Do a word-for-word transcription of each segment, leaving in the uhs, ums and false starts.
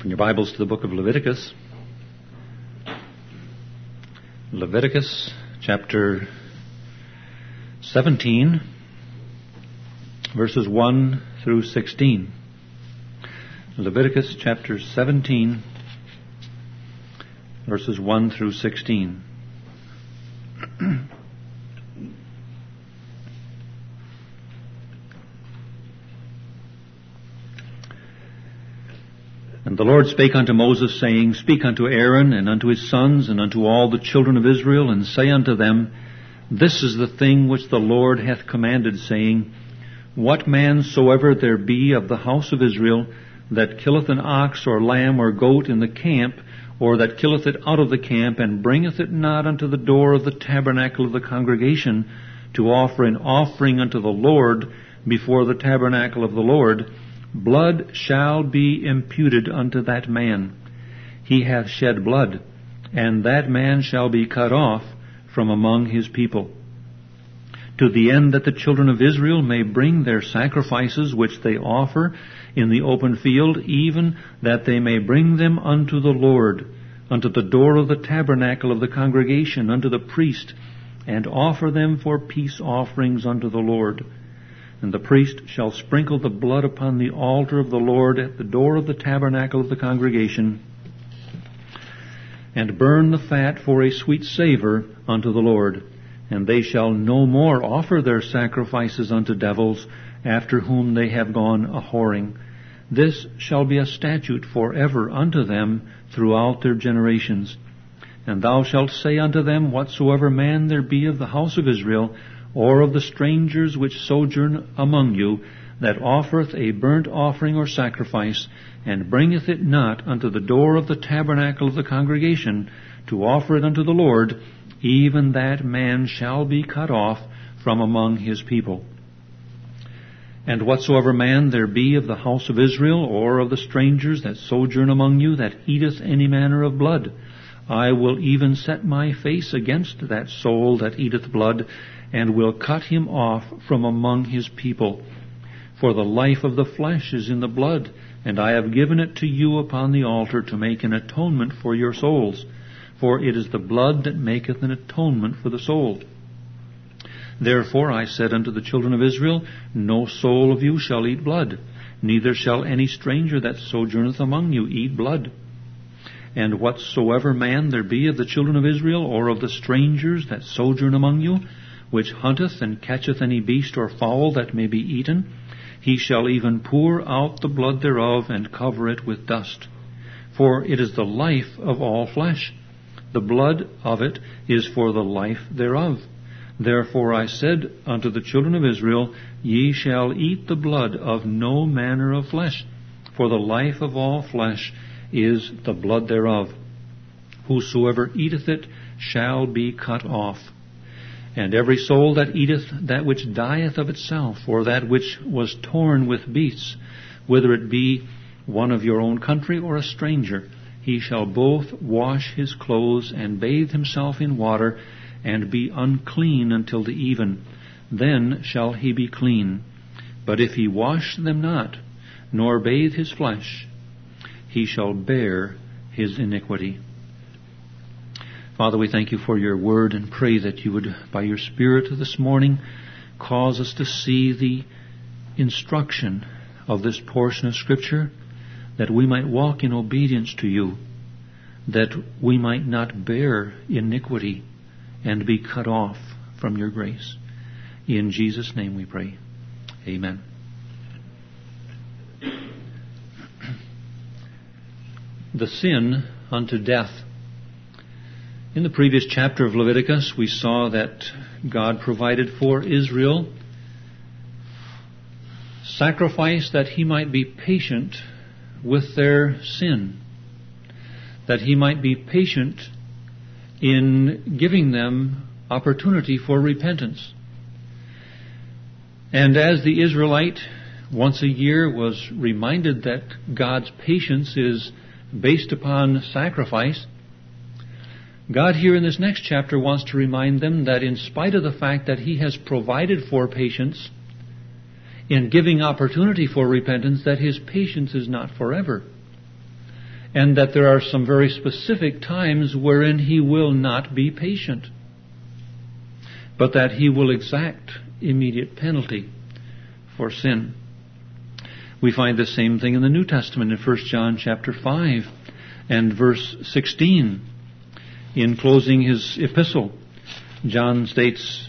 Open your Bibles to the book of Leviticus. Leviticus chapter seventeen, verses one through sixteen. Leviticus chapter seventeen, verses one through sixteen. And the Lord spake unto Moses, saying, Speak unto Aaron, and unto his sons, and unto all the children of Israel, and say unto them, This is the thing which the Lord hath commanded, saying, What man soever there be of the house of Israel, that killeth an ox, or lamb, or goat in the camp, or that killeth it out of the camp, and bringeth it not unto the door of the tabernacle of the congregation, to offer an offering unto the Lord before the tabernacle of the Lord, blood shall be imputed unto that man. He hath shed blood, and that man shall be cut off from among his people. To the end that the children of Israel may bring their sacrifices which they offer in the open field, even that they may bring them unto the Lord, unto the door of the tabernacle of the congregation, unto the priest, and offer them for peace offerings unto the Lord. And the priest shall sprinkle the blood upon the altar of the Lord at the door of the tabernacle of the congregation, and burn the fat for a sweet savour unto the Lord. And they shall no more offer their sacrifices unto devils, after whom they have gone a-whoring. This shall be a statute for ever unto them throughout their generations. And thou shalt say unto them, Whatsoever man there be of the house of Israel, or of the strangers which sojourn among you, that offereth a burnt offering or sacrifice, and bringeth it not unto the door of the tabernacle of the congregation, to offer it unto the Lord, even that man shall be cut off from among his people. And whatsoever man there be of the house of Israel, or of the strangers that sojourn among you, that eateth any manner of blood, I will even set my face against that soul that eateth blood, and will cut him off from among his people. For the life of the flesh is in the blood, and I have given it to you upon the altar to make an atonement for your souls. For it is the blood that maketh an atonement for the soul. Therefore I said unto the children of Israel, No soul of you shall eat blood, neither shall any stranger that sojourneth among you eat blood. And whatsoever man there be of the children of Israel, or of the strangers that sojourn among you, which hunteth and catcheth any beast or fowl that may be eaten, he shall even pour out the blood thereof, and cover it with dust. For it is the life of all flesh. The blood of it is for the life thereof. Therefore I said unto the children of Israel, Ye shall eat the blood of no manner of flesh, for the life of all flesh is the blood thereof. Whosoever eateth it shall be cut off. And every soul that eateth that which dieth of itself, or that which was torn with beasts, whether it be one of your own country or a stranger, he shall both wash his clothes and bathe himself in water, and be unclean until the even. Then shall he be clean. But if he wash them not, nor bathe his flesh, he shall bear his iniquity. Father, we thank you for your word, and pray that you would, by your Spirit this morning, cause us to see the instruction of this portion of Scripture, that we might walk in obedience to you, that we might not bear iniquity and be cut off from your grace. In Jesus' name we pray. Amen. The sin unto death. In the previous chapter of Leviticus, we saw that God provided for Israel sacrifice that he might be patient with their sin, that he might be patient in giving them opportunity for repentance. And as the Israelite once a year was reminded that God's patience is based upon sacrifice, God here in this next chapter wants to remind them that in spite of the fact that he has provided for patience in giving opportunity for repentance, that his patience is not forever. and that there are some very specific times wherein He will not be patient, but that He will exact immediate penalty for sin. We find the same thing in the New Testament in First John chapter five and verse sixteen. In closing his epistle, John states,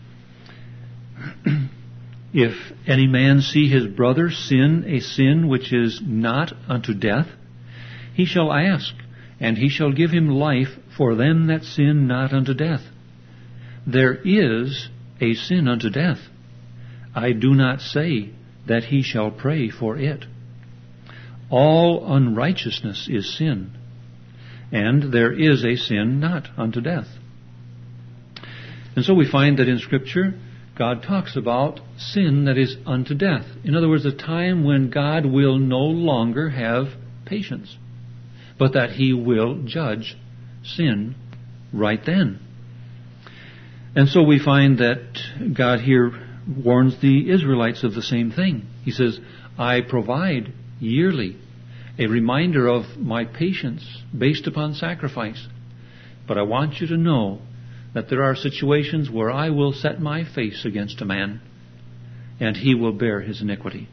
"If any man see his brother sin a sin which is not unto death, he shall ask, and he shall give him life for them that sin not unto death. There is a sin unto death. I do not say that he shall pray for it. All unrighteousness is sin, and there is a sin not unto death." And so we find that in Scripture, God talks about sin that is unto death. In other words, a time when God will no longer have patience, but that He will judge sin right then. And so we find that God here warns the Israelites of the same thing. He says, "I provide yearly a reminder of my patience based upon sacrifice. But I want you to know that there are situations where I will set my face against a man, and he will bear his iniquity."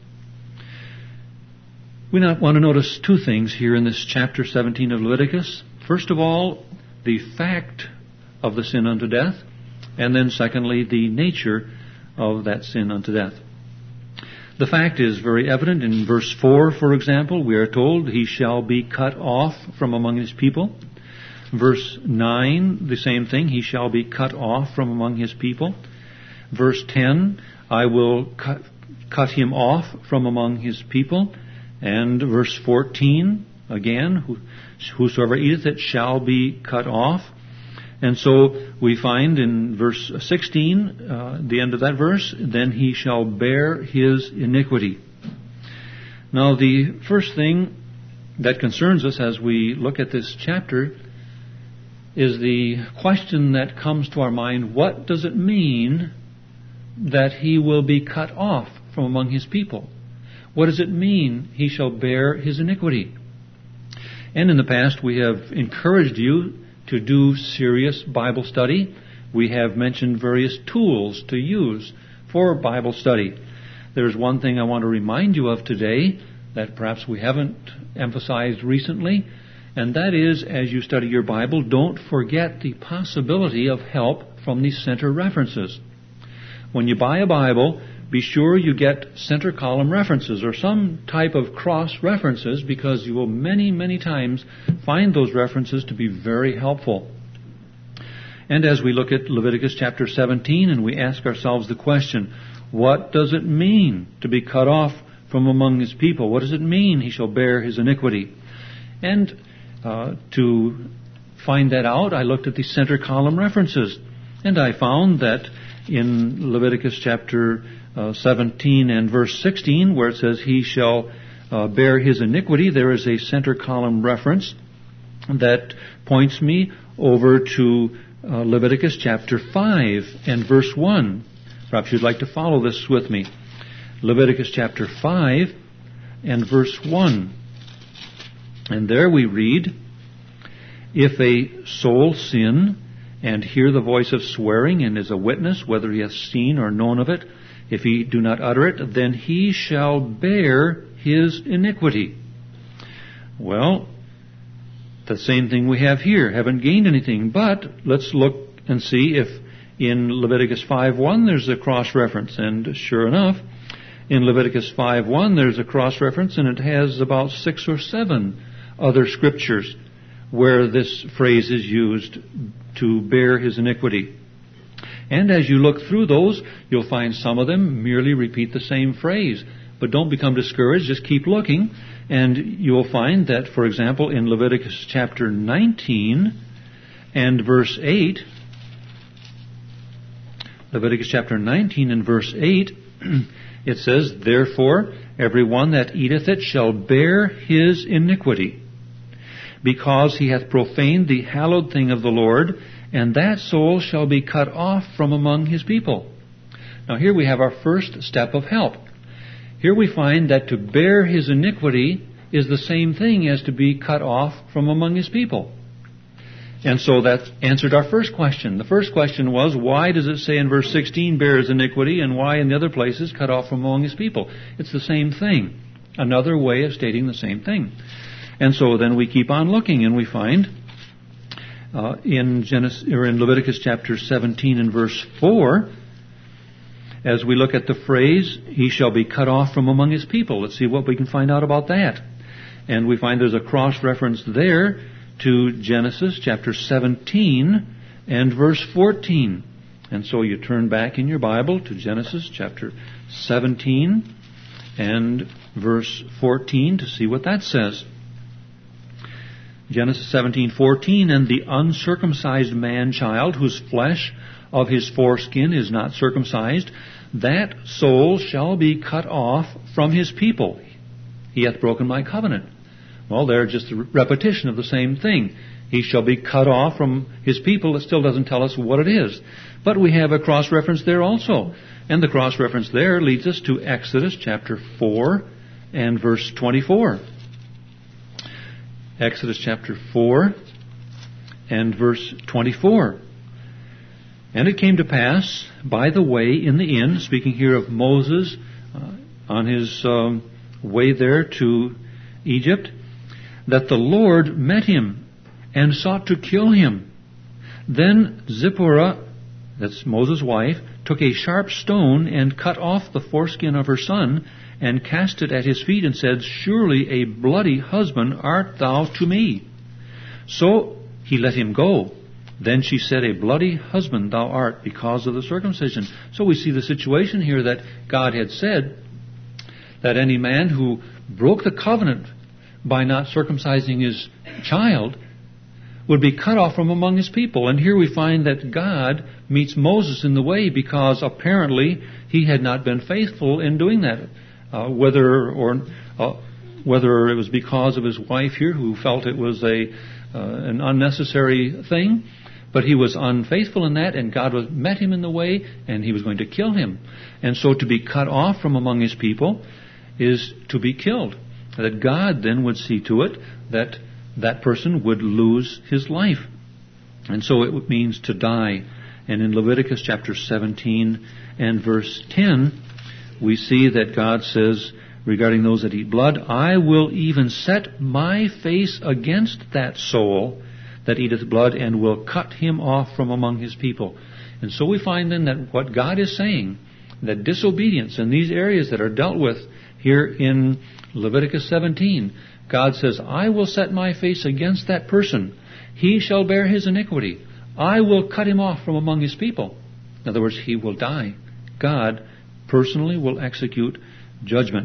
We now want to notice two things here in this chapter seventeen of Leviticus. First of all, the fact of the sin unto death, and then secondly, the nature of that sin unto death. The fact is very evident in verse four, for example. We are told, "He shall be cut off from among his people." Verse nine, the same thing, "He shall be cut off from among his people." Verse ten, "I will cut, cut him off from among his people." And verse fourteen, again, "Whosoever eateth it shall be cut off." And so we find in verse sixteen, uh, the end of that verse, "Then he shall bear his iniquity." Now the first thing that concerns us as we look at this chapter is the question that comes to our mind: what does it mean that he will be cut off from among his people? What does it mean he shall bear his iniquity? And in the past we have encouraged you to do serious Bible study. We have mentioned various tools to use for Bible study. There's one thing I want to remind you of today that perhaps we haven't emphasized recently, and that is, as you study your Bible, don't forget the possibility of help from the center references. When you buy a Bible, be sure you get center column references or some type of cross references, because you will many, many times find those references to be very helpful. And as we look at Leviticus chapter seventeen and we ask ourselves the question, what does it mean to be cut off from among his people? What does it mean he shall bear his iniquity? And uh, to find that out, I looked at the center column references, and I found that in Leviticus chapter Uh, seventeen and verse sixteen, where it says, "He shall uh, bear his iniquity," there is a center column reference that points me over to uh, Leviticus chapter five and verse one. Perhaps you'd like to follow this with me. Leviticus chapter five and verse one. And there we read, "If a soul sin and hear the voice of swearing and is a witness, whether he hath seen or known of it, if he do not utter it, then he shall bear his iniquity." Well, the same thing we have here. Haven't gained anything, but let's look and see if in Leviticus five one there's a cross-reference. And sure enough, in Leviticus five one there's a cross-reference, and it has about six or seven other scriptures where this phrase is used, to bear his iniquity. And as you look through those, you'll find some of them merely repeat the same phrase. But don't become discouraged. Just keep looking. And you'll find that, for example, in Leviticus chapter nineteen and verse eight, Leviticus chapter nineteen and verse eight, it says, "Therefore, every one that eateth it shall bear his iniquity, because he hath profaned the hallowed thing of the Lord, and that soul shall be cut off from among his people." Now here we have our first step of help. Here we find that to bear his iniquity is the same thing as to be cut off from among his people. And so that answered our first question. The first question was, why does it say in verse sixteen, bears iniquity, and why in the other places cut off from among his people? It's the same thing. Another way of stating the same thing. And so then we keep on looking, and we find uh, in Genesis or in Leviticus chapter seventeen and verse four, as we look at the phrase, he shall be cut off from among his people. Let's see what we can find out about that. And we find there's a cross-reference there to Genesis chapter seventeen and verse fourteen. And so you turn back in your Bible to Genesis chapter seventeen and verse fourteen to see what that says. Genesis seventeen fourteen, and the uncircumcised man-child whose flesh of his foreskin is not circumcised, that soul shall be cut off from his people. He hath broken my covenant. Well, they're just a repetition of the same thing. He shall be cut off from his people. It still doesn't tell us what it is. But we have a cross-reference there also. And the cross-reference there leads us to Exodus chapter four and verse twenty-four. Exodus chapter four and verse twenty-four. And it came to pass, by the way in the inn, speaking here of Moses uh, on his um, way there to Egypt, that the Lord met him and sought to kill him. Then Zipporah, that's Moses' wife, took a sharp stone and cut off the foreskin of her son and cast it at his feet and said, surely a bloody husband art thou to me. So he let him go. Then she said, a bloody husband thou art because of the circumcision. So we see the situation here that God had said that any man who broke the covenant by not circumcising his child would be cut off from among his people. And here we find that God meets Moses in the way because apparently he had not been faithful in doing that. Uh, whether or uh, whether it was because of his wife here who felt it was a uh, an unnecessary thing, but he was unfaithful in that, and God was, met him in the way, and he was going to kill him. And so to be cut off from among his people is to be killed. That God then would see to it that that person would lose his life. And so it means to die. And in Leviticus chapter seventeen and verse ten, we see that God says regarding those that eat blood, I will even set my face against that soul that eateth blood, and will cut him off from among his people. And so we find then that what God is saying, that disobedience in these areas that are dealt with here in Leviticus seventeen, God says, I will set my face against that person. He shall bear his iniquity. I will cut him off from among his people. In other words, he will die. God personally will execute judgment.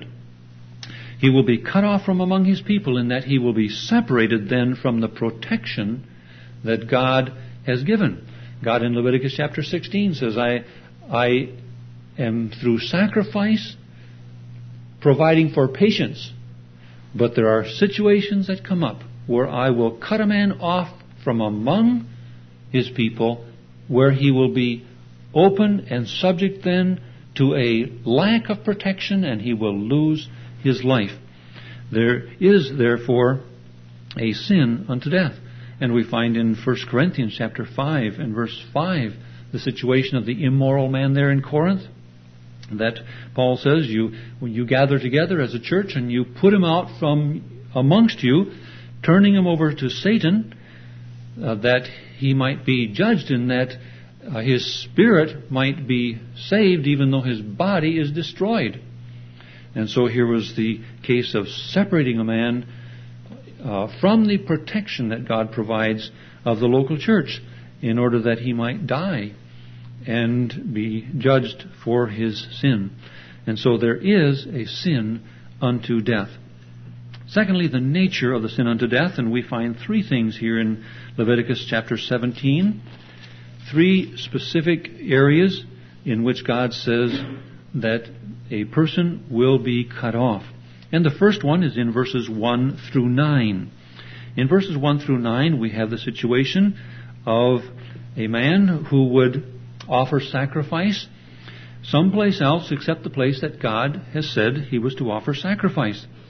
He will be cut off from among his people in that he will be separated then from the protection that God has given. God in Leviticus chapter sixteen says, I, I am through sacrifice providing for patience. But there are situations that come up where I will cut a man off from among his people, where he will be open and subject then to a lack of protection, and he will lose his life. There is therefore a sin unto death. And we find in First Corinthians chapter five and verse five the situation of the immoral man there in Corinth, that Paul says, you when you gather together as a church and you put him out from amongst you, turning him over to Satan, uh, that he might be judged, in that uh, his spirit might be saved even though his body is destroyed. And so here was the case of separating a man uh, from the protection that God provides of the local church in order that he might die and be judged for his sin. And so there is a sin unto death. Secondly, the nature of the sin unto death, and we find three things here in Leviticus chapter seventeen. Three specific areas in which God says that a person will be cut off. And the first one is in verses one through nine. In verses one through nine, we have the situation of a man who would offer sacrifice someplace else except the place that God has said he was to offer sacrifice.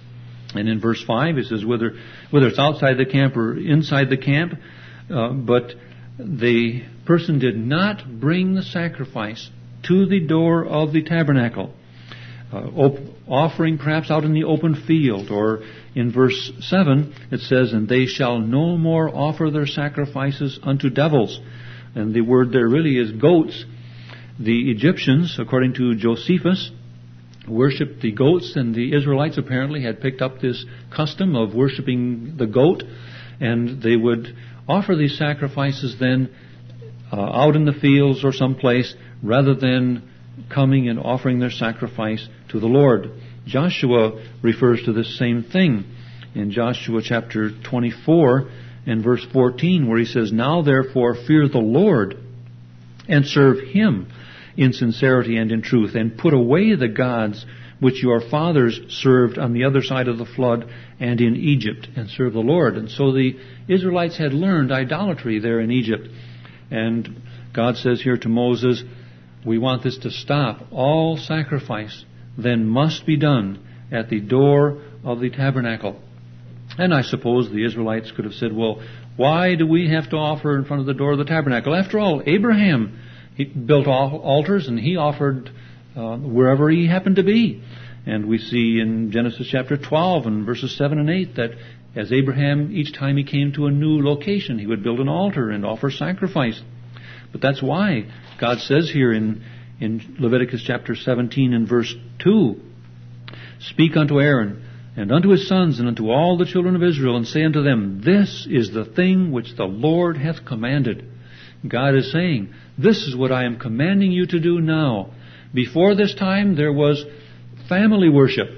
And in verse five, it says whether whether it's outside the camp or inside the camp, uh, but the person did not bring the sacrifice to the door of the tabernacle, uh, op- offering perhaps out in the open field. Or in verse seven, it says, and they shall no more offer their sacrifices unto devils. And the word there really is goats. The Egyptians, according to Josephus, worshipped the goats, and the Israelites apparently had picked up this custom of worshiping the goat, and they would offer these sacrifices then uh, out in the fields or someplace, rather than coming and offering their sacrifice to the Lord. Joshua refers to this same thing in Joshua chapter twenty-four and verse fourteen, where he says, now therefore fear the Lord, and serve Him in sincerity and in truth, and put away the gods which your fathers served on the other side of the flood and in Egypt, and serve the Lord. And so the Israelites had learned idolatry there in Egypt. And God says here to Moses, we want this to stop. All sacrifice then must be done at the door of the tabernacle. And I suppose the Israelites could have said, well, why do we have to offer in front of the door of the tabernacle? After all, Abraham, he built altars and he offered uh, wherever he happened to be. And we see in Genesis chapter twelve and verses seven and eight that as Abraham, each time he came to a new location, he would build an altar and offer sacrifice. But that's why God says here in, in Leviticus chapter seventeen and verse two, speak unto Aaron and unto his sons and unto all the children of Israel, and say unto them, this is the thing which the Lord hath commanded. God is saying, this is what I am commanding you to do now. Before this time, there was family worship.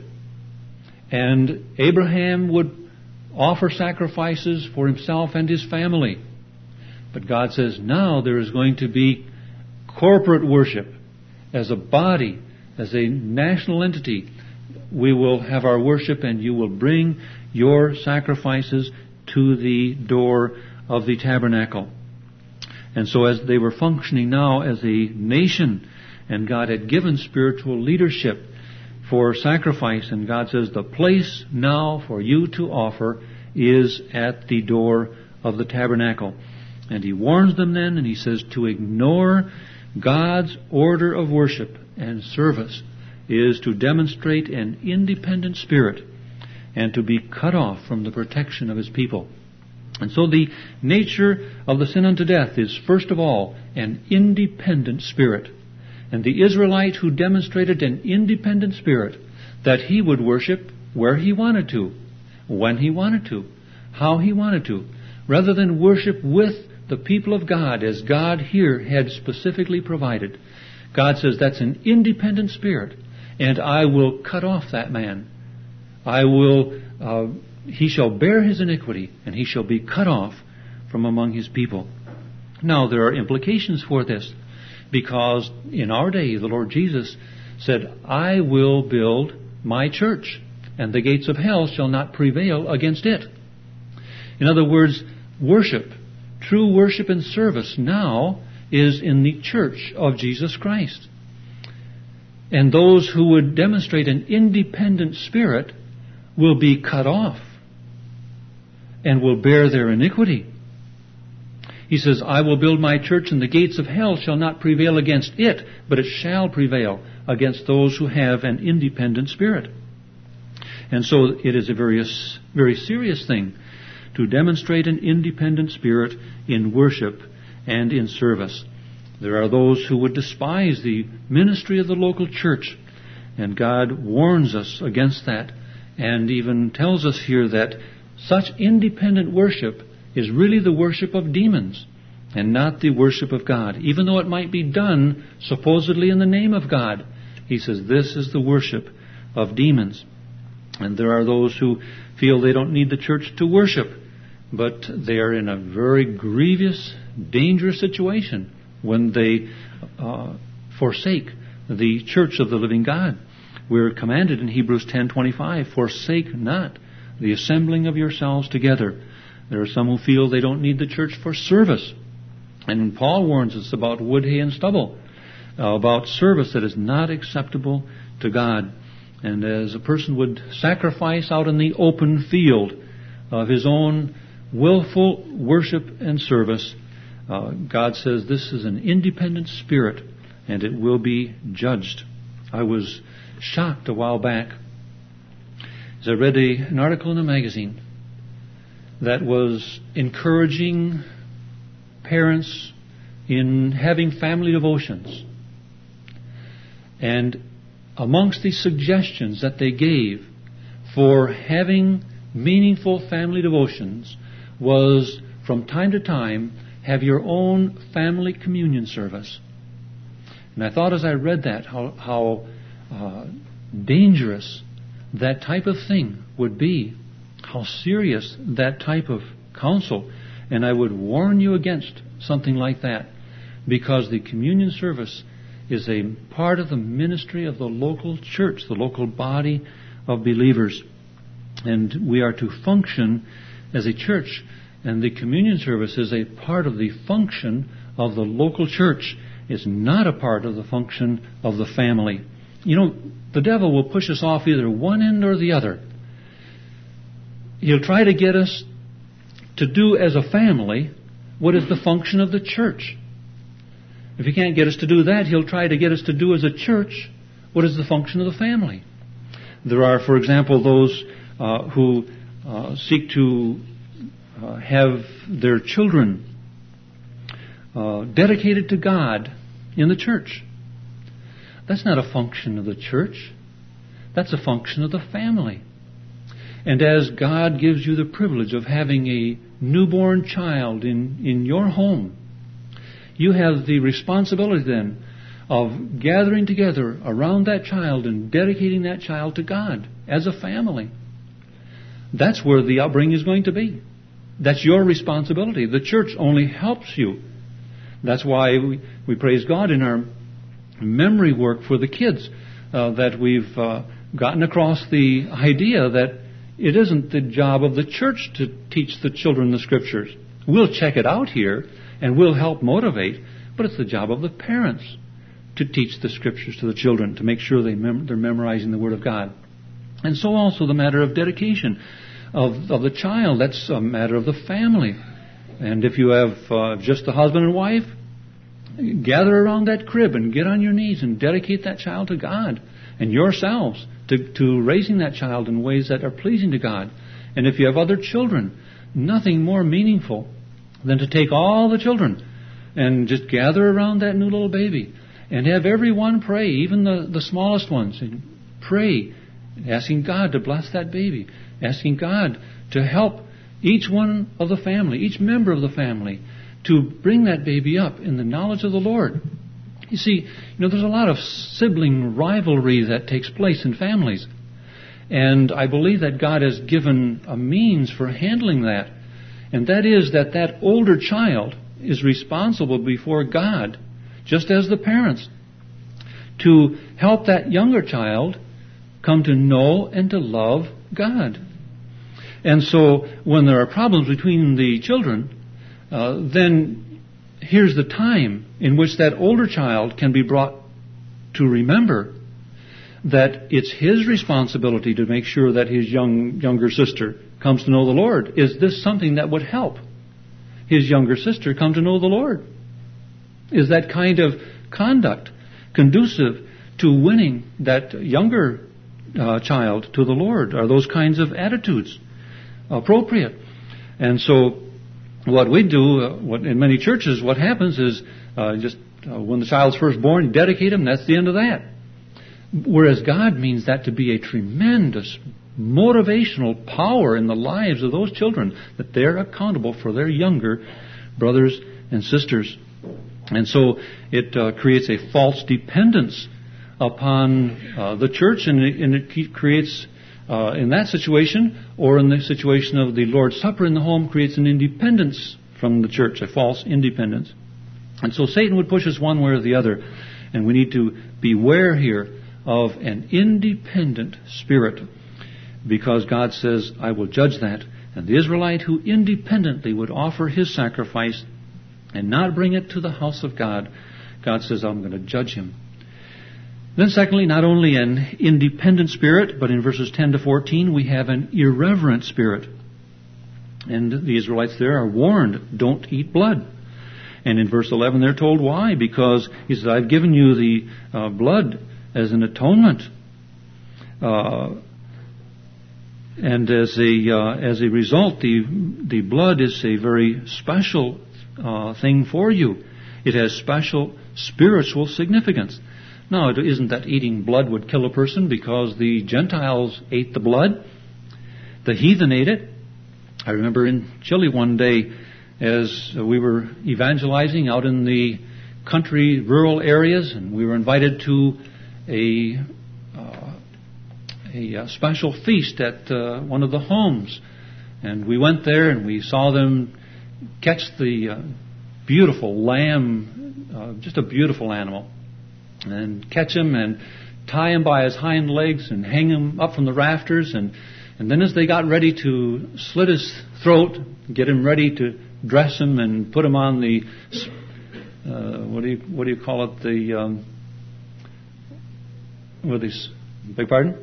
And Abraham would offer sacrifices for himself and his family. But God says, now there is going to be corporate worship. As a body, as a national entity, we will have our worship, and you will bring your sacrifices to the door of the tabernacle. And so as they were functioning now as a nation, and God had given spiritual leadership for sacrifice, and God says the place now for you to offer is at the door of the tabernacle. And He warns them then, and He says to ignore God's order of worship and service is to demonstrate an independent spirit and to be cut off from the protection of His people. And so the nature of the sin unto death is, first of all, an independent spirit. And the Israelite who demonstrated an independent spirit, that he would worship where he wanted to, when he wanted to, how he wanted to, rather than worship with the people of God as God here had specifically provided. God says that's an independent spirit, and I will cut off that man. I will... Uh, He shall bear his iniquity, and he shall be cut off from among his people. Now, there are implications for this, because in our day, the Lord Jesus said, I will build my church, and the gates of hell shall not prevail against it. In other words, worship, true worship and service now is in the church of Jesus Christ. And those who would demonstrate an independent spirit will be cut off and will bear their iniquity. He says, I will build my church, and the gates of hell shall not prevail against it, but it shall prevail against those who have an independent spirit. And so it is a very, very serious thing to demonstrate an independent spirit in worship and in service. There are those who would despise the ministry of the local church, and God warns us against that, and even tells us here that such independent worship is really the worship of demons and not the worship of God. Even though it might be done supposedly in the name of God, He says this is the worship of demons. And there are those who feel they don't need the church to worship, but they are in a very grievous, dangerous situation when they uh, forsake the church of the living God. We're commanded in Hebrews ten twenty-five, forsake not the assembling of yourselves together. There are some who feel they don't need the church for service. And Paul warns us about wood, hay, and stubble, uh, about service that is not acceptable to God. And as a person would sacrifice out in the open field of his own willful worship and service, uh, God says this is an independent spirit and it will be judged. I was shocked a while back as I read a, an article in a magazine that was encouraging parents in having family devotions. And amongst the suggestions that they gave for having meaningful family devotions was, from time to time, have your own family communion service. And I thought as I read that how, how uh, dangerous that type of thing would be, how serious that type of counsel. And I would warn you against something like that, because the communion service is a part of the ministry of the local church, the local body of believers. And we are to function as a church. And the communion service is a part of the function of the local church. It's not a part of the function of the family. You know, the devil will push us off either one end or the other. He'll try to get us to do as a family what is the function of the church. If he can't get us to do that, he'll try to get us to do as a church what is the function of the family. There are, for example, those uh, who uh, seek to uh, have their children uh, dedicated to God in the church. That's not a function of the church. That's a function of the family. And as God gives you the privilege of having a newborn child in, in your home, you have the responsibility then of gathering together around that child and dedicating that child to God as a family. That's where the upbringing is going to be. That's your responsibility. The church only helps you. That's why we, we praise God in our memory work for the kids, uh, that we've uh, gotten across the idea that it isn't the job of the church to teach the children the Scriptures. We'll check it out here and we'll help motivate, but it's the job of the parents to teach the Scriptures to the children, to make sure they mem- they're memorizing the Word of God. And so also the matter of dedication of, of the child, that's a matter of the family. And if you have uh, just the husband and wife, gather around that crib and get on your knees and dedicate that child to God and yourselves to, to raising that child in ways that are pleasing to God. And if you have other children, nothing more meaningful than to take all the children and just gather around that new little baby and have everyone pray, even the, the smallest ones, and pray, asking God to bless that baby, asking God to help each one of the family, each member of the family, to bring that baby up in the knowledge of the Lord. You see, you know, there's a lot of sibling rivalry that takes place in families. And I believe that God has given a means for handling that. And that is that that older child is responsible before God, just as the parents, to help that younger child come to know and to love God. And so when there are problems between the children, uh, then here's the time in which that older child can be brought to remember that it's his responsibility to make sure that his young younger sister comes to know the Lord. Is this something that would help his younger sister come to know the Lord? Is that kind of conduct conducive to winning that younger uh, child to the Lord? Are those kinds of attitudes appropriate? And so what we do, uh, what in many churches, what happens is uh, just uh, when the child's first born, you dedicate him, that's the end of that. Whereas God means that to be a tremendous motivational power in the lives of those children, that they're accountable for their younger brothers and sisters. And so it uh, creates a false dependence upon uh, the church, and it, and it creates, uh, in that situation, or in the situation of the Lord's Supper in the home, creates an independence from the church, a false independence. And so Satan would push us one way or the other, and we need to beware here of an independent spirit, because God says, I will judge that. And the Israelite who independently would offer his sacrifice and not bring it to the house of God, God says, I'm going to judge him. Then secondly, not only an independent spirit, but in verses ten to fourteen we have an irreverent spirit. And the Israelites there are warned, don't eat blood. And in verse eleven they're told why. Because he says, I've given you the uh, blood as an atonement. Uh, and as a uh, as a result, the the blood is a very special uh, thing for you. It has special spiritual significance. Now, it isn't that eating blood would kill a person because the Gentiles ate the blood. The heathen ate it. I remember in Chile one day as we were evangelizing out in the country, rural areas, and we were invited to a uh, a, a special feast at uh, one of the homes. And we went there and we saw them catch the uh, beautiful lamb, uh, just a beautiful animal, and catch him and tie him by his hind legs and hang him up from the rafters. And, and then as they got ready to slit his throat, get him ready to dress him and put him on the, uh, what do you what do you call it? The, um, what these, beg pardon?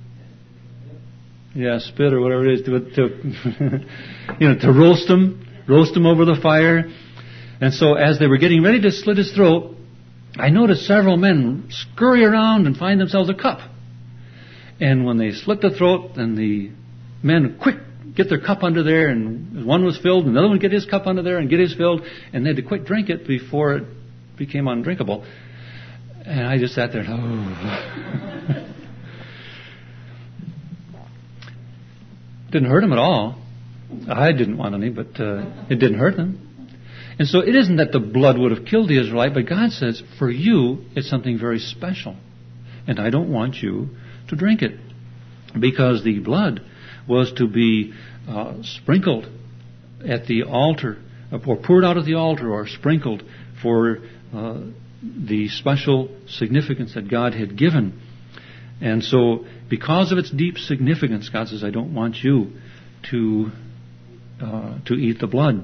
Yeah, spit or whatever it is, to, to you know, to roast him, roast him over the fire. And so as they were getting ready to slit his throat, I noticed several men scurry around and find themselves a cup. And when they slit the throat, then the men quick get their cup under there, and one was filled, and the other one get his cup under there and get his filled, and they had to quick drink it before it became undrinkable. And I just sat there and, oh. Didn't hurt them at all. I didn't want any, but uh, it didn't hurt them. And so it isn't that the blood would have killed the Israelite, but God says, for you, it's something very special. And I don't want you to drink it. Because the blood was to be uh, sprinkled at the altar, or poured out of the altar, or sprinkled for uh, the special significance that God had given. And so, because of its deep significance, God says, I don't want you to uh, to eat the blood.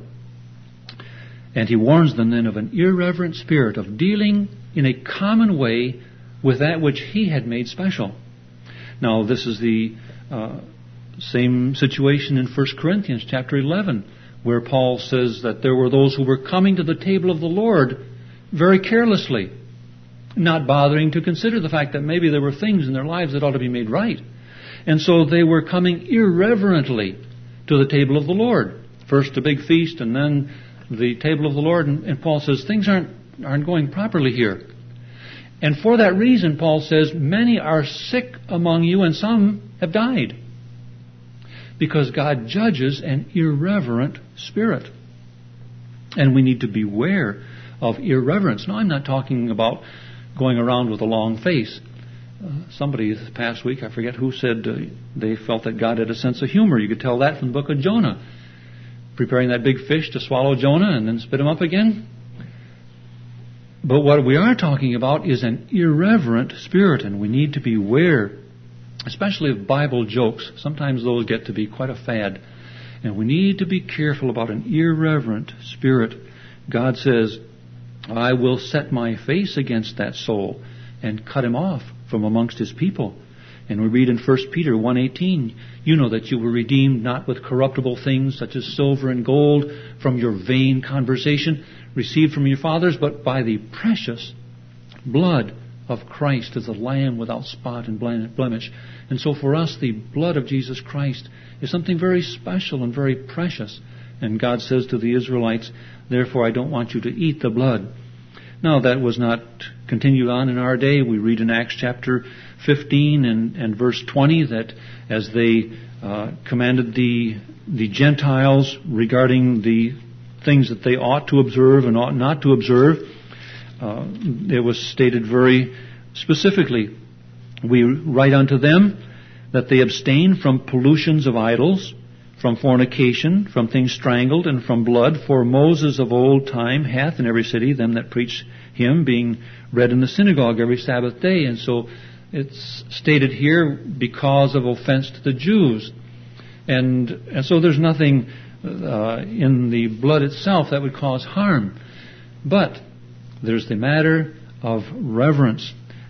And he warns them then of an irreverent spirit of dealing in a common way with that which he had made special. Now, this is the uh, same situation in First Corinthians chapter eleven, where Paul says that there were those who were coming to the table of the Lord very carelessly, not bothering to consider the fact that maybe there were things in their lives that ought to be made right. And so they were coming irreverently to the table of the Lord. First a big feast, and then the table of the Lord, and, and Paul says things aren't aren't going properly here. And for that reason, Paul says, many are sick among you and some have died. Because God judges an irreverent spirit. And we need to beware of irreverence. Now, I'm not talking about going around with a long face. Uh, somebody this past week, I forget who, said uh, they felt that God had a sense of humor. You could tell that from the book of Jonah. Preparing that big fish to swallow Jonah and then spit him up again. But what we are talking about is an irreverent spirit, and we need to beware, especially of Bible jokes. Sometimes those get to be quite a fad. And we need to be careful about an irreverent spirit. God says, I will set my face against that soul and cut him off from amongst his people. And we read in First Peter one eighteen, you know that you were redeemed not with corruptible things such as silver and gold from your vain conversation received from your fathers, but by the precious blood of Christ as a lamb without spot and blemish. And so for us, the blood of Jesus Christ is something very special and very precious. And God says to the Israelites, therefore I don't want you to eat the blood. Now, that was not continued on in our day. We read in Acts chapter fifteen and, and verse twenty that as they uh, commanded the the Gentiles regarding the things that they ought to observe and ought not to observe, uh, it was stated very specifically, we write unto them that they abstain from pollutions of idols, from fornication, from things strangled, and from blood. For Moses of old time hath in every city them that preach him, being read in the synagogue every Sabbath day. And so it's stated here because of offense to the Jews. And, and so there's nothing uh, in the blood itself that would cause harm. But there's the matter of reverence.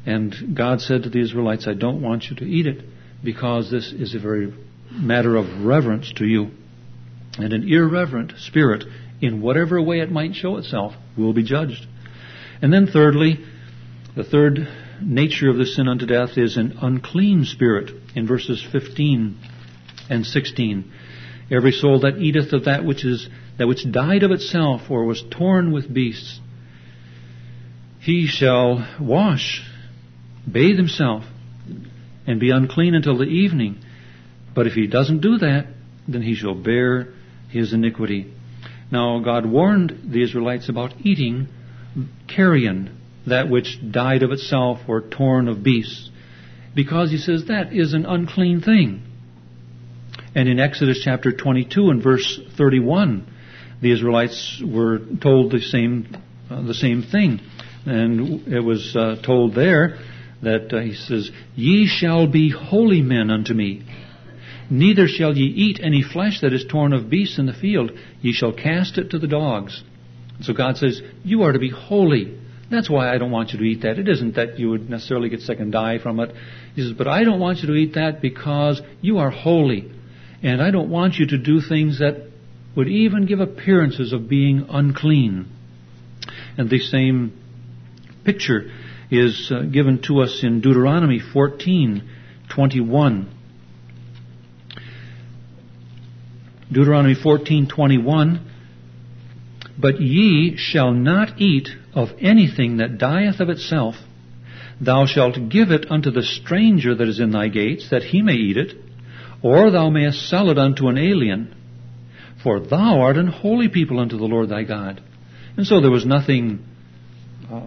And God said to the Israelites, I don't want you to eat it because this is a very matter of reverence to you. And an irreverent spirit, in whatever way it might show itself, will be judged. And then thirdly, the third nature of the sin unto death is an unclean spirit in verses fifteen and sixteen. Every soul that eateth of that which is that which died of itself or was torn with beasts, he shall wash, bathe himself, and be unclean until the evening. But if he doesn't do that, then he shall bear his iniquity. Now God warned the Israelites about eating carrion, that which died of itself or torn of beasts, because he says that is an unclean thing. And in Exodus chapter twenty-two and verse thirty-one, the Israelites were told the same uh, the same thing. And it was uh, told there that uh, he says, Ye shall be holy men unto me. Neither shall ye eat any flesh that is torn of beasts in the field. Ye shall cast it to the dogs. So God says, you are to be holy. That's why I don't want you to eat that. It isn't that you would necessarily get sick and die from it. He says, but I don't want you to eat that because you are holy. And I don't want you to do things that would even give appearances of being unclean. And the same picture is uh, given to us in Deuteronomy fourteen twenty-one. Deuteronomy fourteen twenty-one. But ye shall not eat of anything that dieth of itself. Thou shalt give it unto the stranger that is in thy gates, that he may eat it, or thou mayest sell it unto an alien. For thou art an holy people unto the Lord thy God. And so there was nothing uh,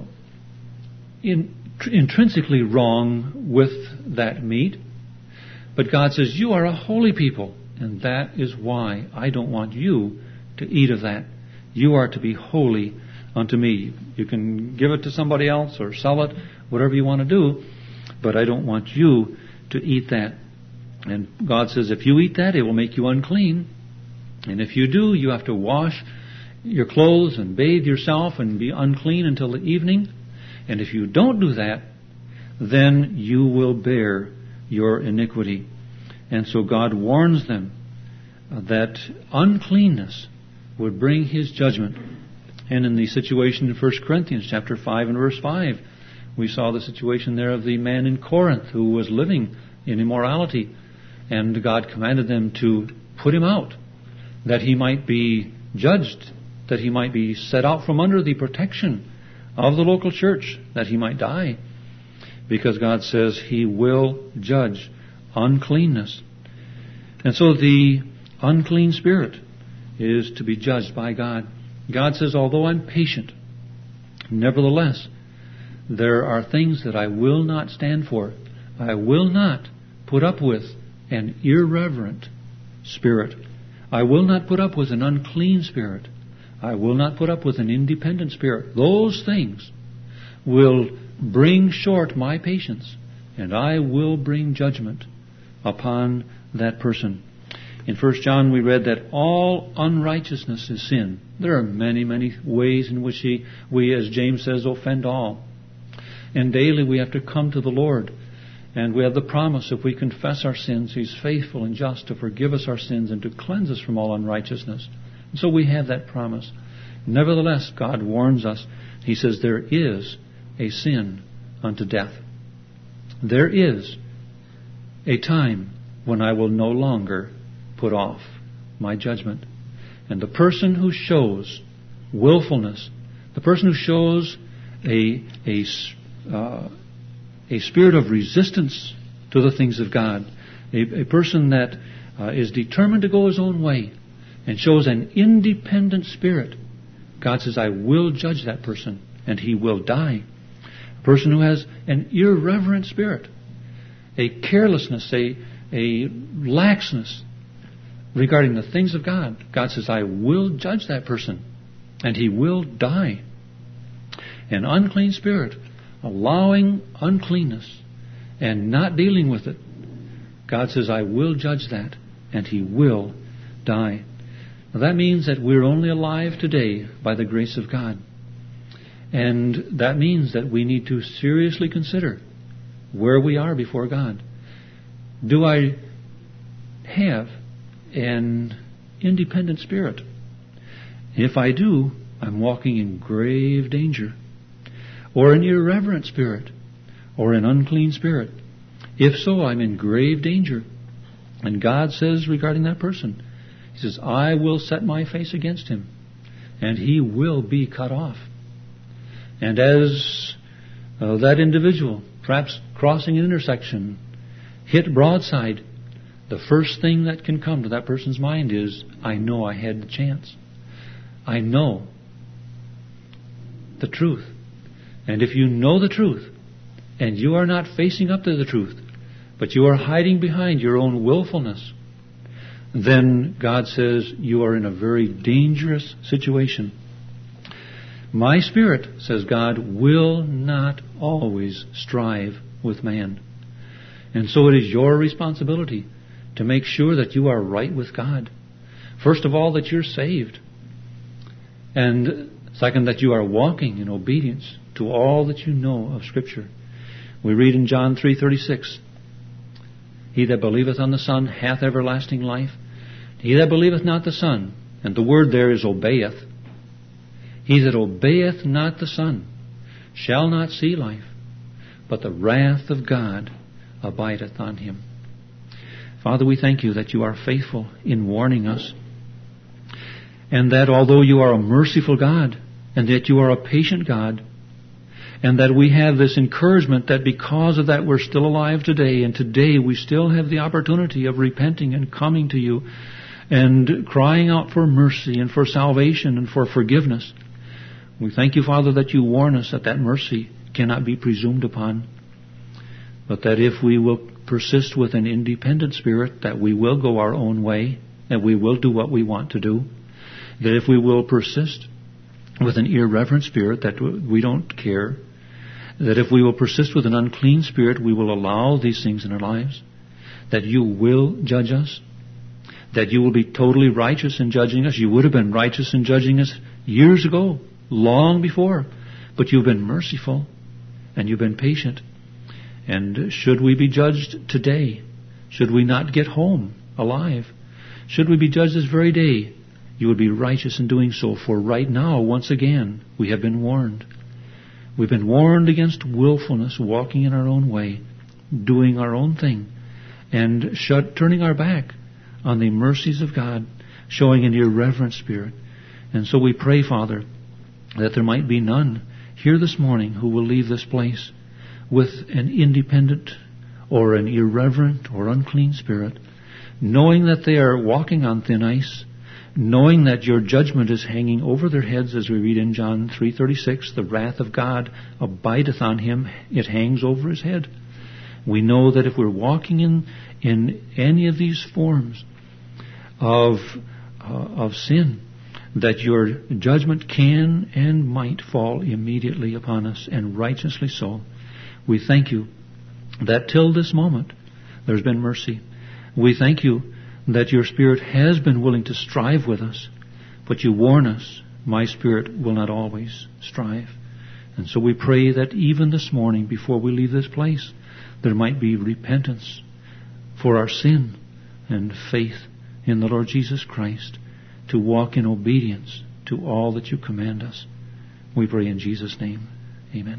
in, intrinsically wrong with that meat. But God says, you are a holy people, and that is why I don't want you to eat of that. You are to be holy unto me. You can give it to somebody else or sell it, whatever you want to do, but I don't want you to eat that. And God says, if you eat that, it will make you unclean. And if you do, you have to wash your clothes and bathe yourself and be unclean until the evening. And if you don't do that, then you will bear your iniquity. And so God warns them that uncleanness would bring his judgment. And in the situation in First Corinthians chapter five and verse five, we saw the situation there of the man in Corinth who was living in immorality. And God commanded them to put him out, that he might be judged, that he might be set out from under the protection of the local church, that he might die. Because God says he will judge uncleanness. And so the unclean spirit is to be judged by God. God says, although I'm patient, nevertheless, there are things that I will not stand for. I will not put up with an irreverent spirit. I will not put up with an unclean spirit. I will not put up with an independent spirit. Those things will bring short my patience, and I will bring judgment upon that person. In First John we read that all unrighteousness is sin. There are many, many ways in which he, we, as James says, offend all. And daily we have to come to the Lord. And we have the promise, if we confess our sins, He's faithful and just to forgive us our sins and to cleanse us from all unrighteousness. And so we have that promise. Nevertheless, God warns us. He says, there is a sin unto death. There is a time when I will no longer put off my judgment. And the person who shows willfulness, the person who shows a a uh, a spirit of resistance to the things of God, a, a person that uh, is determined to go his own way and shows an independent spirit, God says, I will judge that person and he will die. A person who has an irreverent spirit, a carelessness, a, a laxness regarding the things of God, God says, I will judge that person and he will die. An unclean spirit, allowing uncleanness and not dealing with it, God says, I will judge that and he will die. Now that means that we're only alive today by the grace of God. And that means that we need to seriously consider where we are before God. Do I have an independent spirit? If I do, I'm walking in grave danger. Or an irreverent spirit, or an unclean spirit. If so, I'm in grave danger. And God says regarding that person, He says, I will set my face against him, and he will be cut off. And as uh, that individual, perhaps crossing an intersection, hit broadside, the first thing that can come to that person's mind is, I know I had the chance. I know the truth. And if you know the truth, and you are not facing up to the truth, but you are hiding behind your own willfulness, then God says you are in a very dangerous situation. My spirit, says God, will not always strive with man. And so it is your responsibility to make sure that you are right with God. First of all, that you're saved. And second, that you are walking in obedience to all that you know of Scripture. We read in John three thirty-six, He that believeth on the Son hath everlasting life. He that believeth not the Son, and the word there is obeyeth, he that obeyeth not the Son shall not see life, but the wrath of God abideth on him. Father, we thank you that you are faithful in warning us, and that although you are a merciful God, and that you are a patient God, and that we have this encouragement that because of that we're still alive today, and today we still have the opportunity of repenting and coming to you and crying out for mercy and for salvation and for forgiveness. We thank you, Father, that you warn us that that mercy cannot be presumed upon, but that if we will persist with an independent spirit, that we will go our own way, that we will do what we want to do, that if we will persist with an irreverent spirit, that we don't care, that if we will persist with an unclean spirit, we will allow these things in our lives, that you will judge us, that you will be totally righteous in judging us. You would have been righteous in judging us years ago, long before, but you've been merciful and you've been patient. And should we be judged today, should we not get home alive, should we be judged this very day, you would be righteous in doing so. For right now, once again, we have been warned. We've been warned against willfulness, walking in our own way, doing our own thing, and shut, turning our back on the mercies of God, showing an irreverent spirit. And so we pray, Father, that there might be none here this morning who will leave this place with an independent or an irreverent or unclean spirit, knowing that they are walking on thin ice, knowing that your judgment is hanging over their heads, as we read in John three thirty-six, the wrath of God abideth on him, it hangs over his head. We know that if we're walking in in any of these forms of uh, of sin, that your judgment can and might fall immediately upon us, and righteously so. We thank you that till this moment there's been mercy. We thank you that your Spirit has been willing to strive with us, but you warn us, my spirit will not always strive. And so we pray that even this morning, before we leave this place, there might be repentance for our sin and faith in the Lord Jesus Christ, to walk in obedience to all that you command us. We pray in Jesus' name. Amen.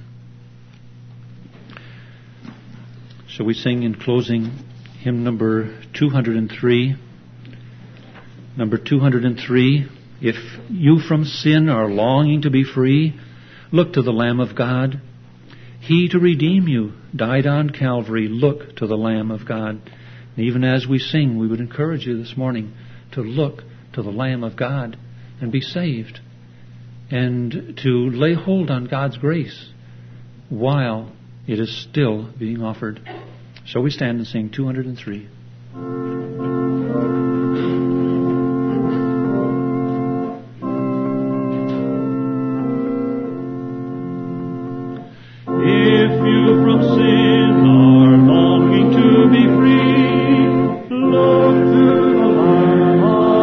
Shall we sing in closing hymn number two hundred three? Number two hundred three. If you from sin are longing to be free, look to the Lamb of God. He to redeem you died on Calvary. Look to the Lamb of God. And even as we sing, we would encourage you this morning to look to the Lamb of God and be saved, and to lay hold on God's grace while it is still being offered. So we stand and sing two hundred three.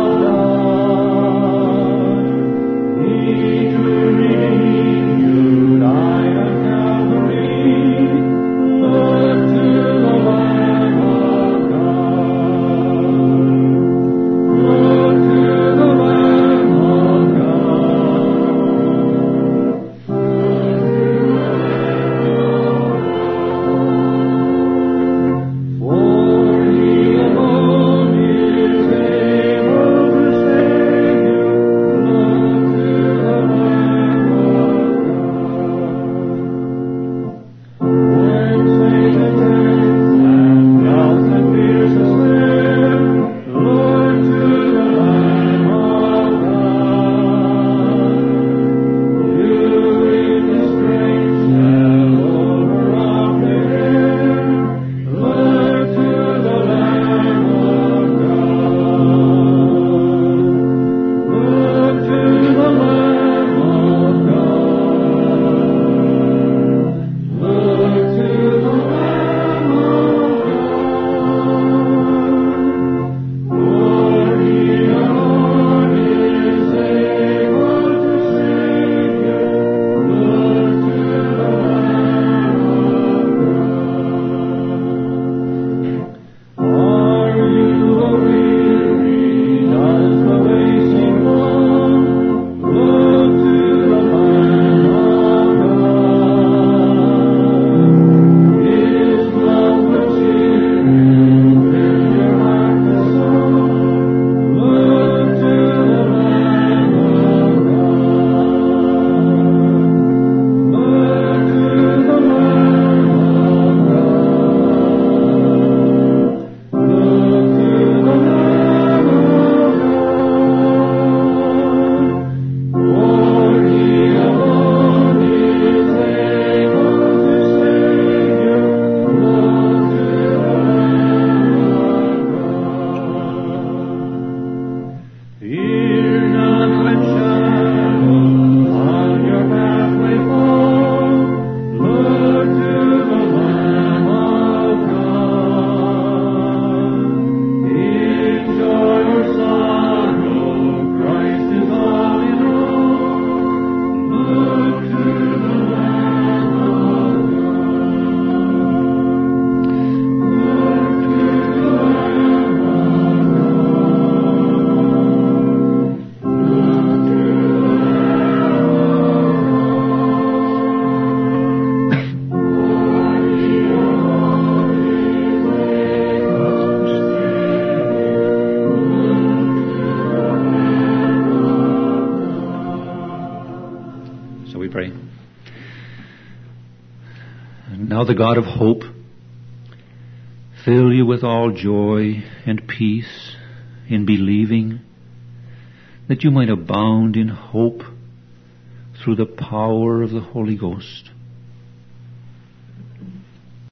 You pray. And now the God of hope fill you with all joy and peace in believing, that you might abound in hope through the power of the Holy Ghost.